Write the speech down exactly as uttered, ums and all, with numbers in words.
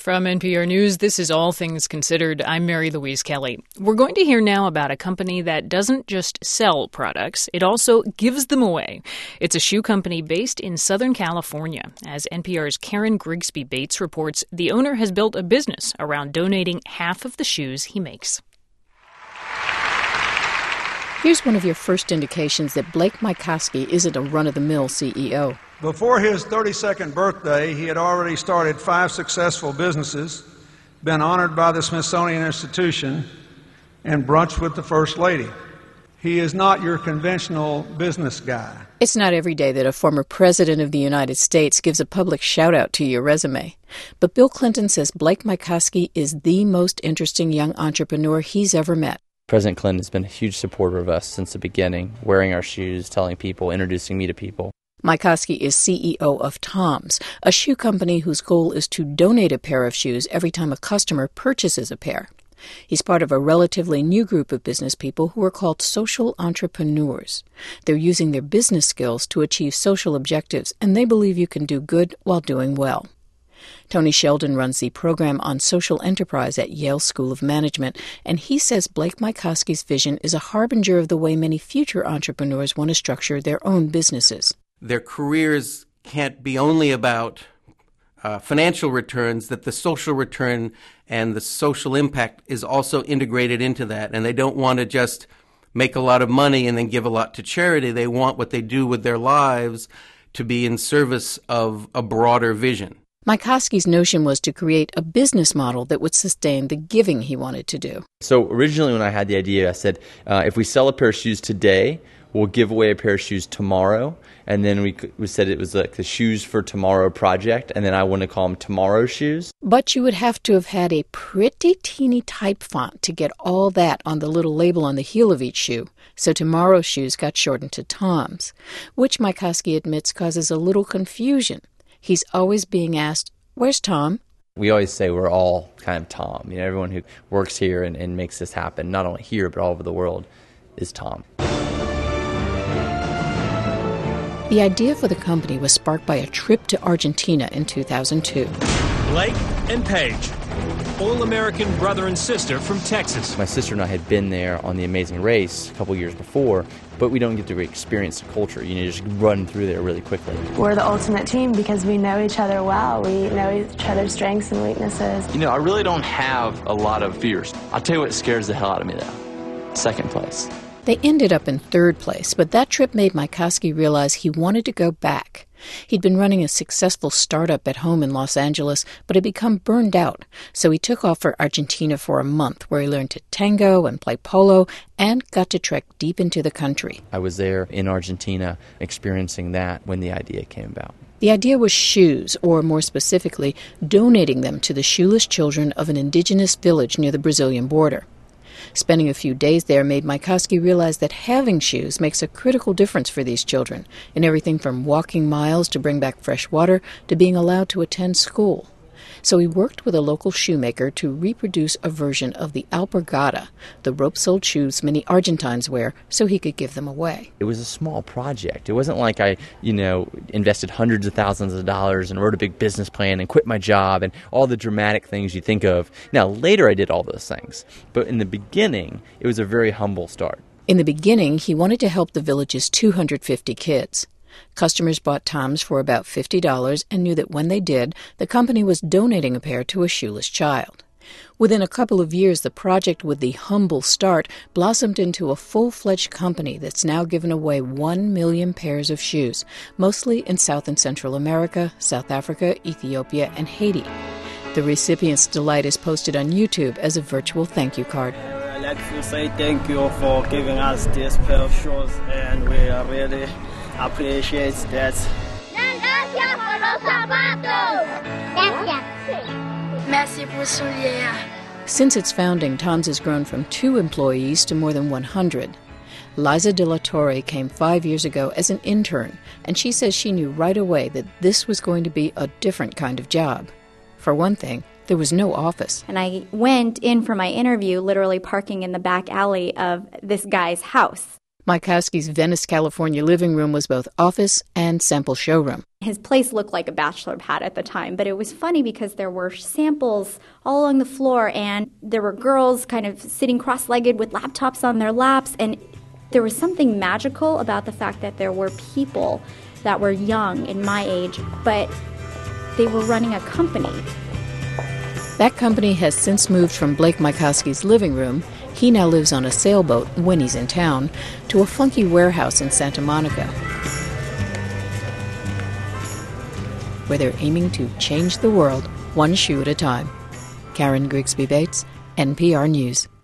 From N P R News, this is All Things Considered. I'm Mary Louise Kelly. We're going to hear now about a company that doesn't just sell products, it also gives them away. It's a shoe company based in Southern California. As N P R's Karen Grigsby Bates reports, the owner has built a business around donating half of the shoes he makes. Here's one of your first indications that Blake Mycoskie isn't a run-of-the-mill C E O. Before his thirty-second birthday, he had already started five successful businesses, been honored by the Smithsonian Institution, and brunched with the First Lady. He is not your conventional business guy. It's not every day that a former president of the United States gives a public shout-out to your resume. But Bill Clinton says Blake Mycoskie is the most interesting young entrepreneur he's ever met. President Clinton has been a huge supporter of us since the beginning, wearing our shoes, telling people, introducing me to people. Mycoskie is C E O of Toms, a shoe company whose goal is to donate a pair of shoes every time a customer purchases a pair. He's part of a relatively new group of business people who are called social entrepreneurs. They're using their business skills to achieve social objectives, and they believe you can do good while doing well. Tony Sheldon runs the program on social enterprise at Yale School of Management, and he says Blake Mycoskie's vision is a harbinger of the way many future entrepreneurs want to structure their own businesses. Their careers can't be only about uh, financial returns, that the social return and the social impact is also integrated into that. And they don't want to just make a lot of money and then give a lot to charity. They want what they do with their lives to be in service of a broader vision. Mycoskie's notion was to create a business model that would sustain the giving he wanted to do. So originally when I had the idea, I said, uh, if we sell a pair of shoes today, we'll give away a pair of shoes tomorrow. And then we we said it was like the Shoes for Tomorrow project, and then I want to call them Tomorrow Shoes. But you would have to have had a pretty teeny type font to get all that on the little label on the heel of each shoe. So Tomorrow Shoes got shortened to Toms, which Mycoskie admits causes a little confusion. He's always being asked, "Where's Tom?" We always say we're all kind of Tom. You know, everyone who works here and, and makes this happen, not only here but all over the world, is Tom. The idea for the company was sparked by a trip to Argentina in two thousand two. Blake and Paige, all-American brother and sister from Texas. My sister and I had been there on The Amazing Race a couple years before, but we don't get to experience the culture. You know, you just run through there really quickly. We're the ultimate team because we know each other well. We know each other's strengths and weaknesses. You know, I really don't have a lot of fears. I'll tell you what scares the hell out of me, though. Second place. They ended up in third place, but that trip made Mycoskie realize he wanted to go back. He'd been running a successful startup at home in Los Angeles, but had become burned out, so he took off for Argentina for a month, where he learned to tango and play polo and got to trek deep into the country. I was there in Argentina experiencing that when the idea came about. The idea was shoes, or more specifically, donating them to the shoeless children of an indigenous village near the Brazilian border. Spending a few days there made Mycoskie realize that having shoes makes a critical difference for these children, in everything from walking miles to bring back fresh water to being allowed to attend school. So he worked with a local shoemaker to reproduce a version of the alpargata, the rope-soled shoes many Argentines wear, so he could give them away. It was a small project. It wasn't like I, you know, invested hundreds of thousands of dollars and wrote a big business plan and quit my job and all the dramatic things you think of. Now, later I did all those things. But in the beginning, it was a very humble start. In the beginning, he wanted to help the village's two hundred fifty kids. Customers bought Toms for about fifty dollars and knew that when they did, the company was donating a pair to a shoeless child. Within a couple of years, the project with the humble start blossomed into a full-fledged company that's now given away one million pairs of shoes, mostly in South and Central America, South Africa, Ethiopia, and Haiti. The recipient's delight is posted on YouTube as a virtual thank you card. I'd like to say thank you for giving us this pair of shoes, and we are really appreciate that. Since its founding, Toms has grown from two employees to more than one hundred. Liza De La Torre came five years ago as an intern, and she says she knew right away that this was going to be a different kind of job. For one thing, there was no office. And I went in for my interview literally parking in the back alley of this guy's house. Mycoskie's Venice, California living room was both office and sample showroom. His place looked like a bachelor pad at the time, but it was funny because there were samples all along the floor, and there were girls kind of sitting cross-legged with laptops on their laps, and there was something magical about the fact that there were people that were young, in my age, but they were running a company. That company has since moved from Blake Mykowski's living room — he now lives on a sailboat when he's in town — to a funky warehouse in Santa Monica, where they're aiming to change the world one shoe at a time. Karen Grigsby Bates, N P R News.